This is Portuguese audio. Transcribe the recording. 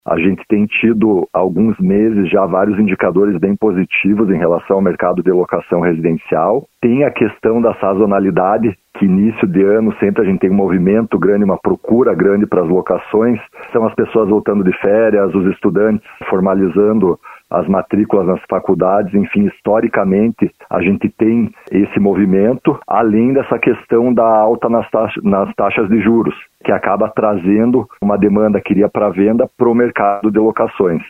A gente tem tido, há alguns meses, já vários indicadores bem positivos em relação ao mercado de locação residencial. Tem a questão da sazonalidade, que início de ano sempre a gente tem um movimento grande, uma procura grande para as locações. São as pessoas voltando de férias, os estudantes formalizando as matrículas nas faculdades, enfim, historicamente a gente tem esse movimento, além dessa questão da alta nas taxas de juros, que acaba trazendo uma demanda que iria para venda para o mercado de locações.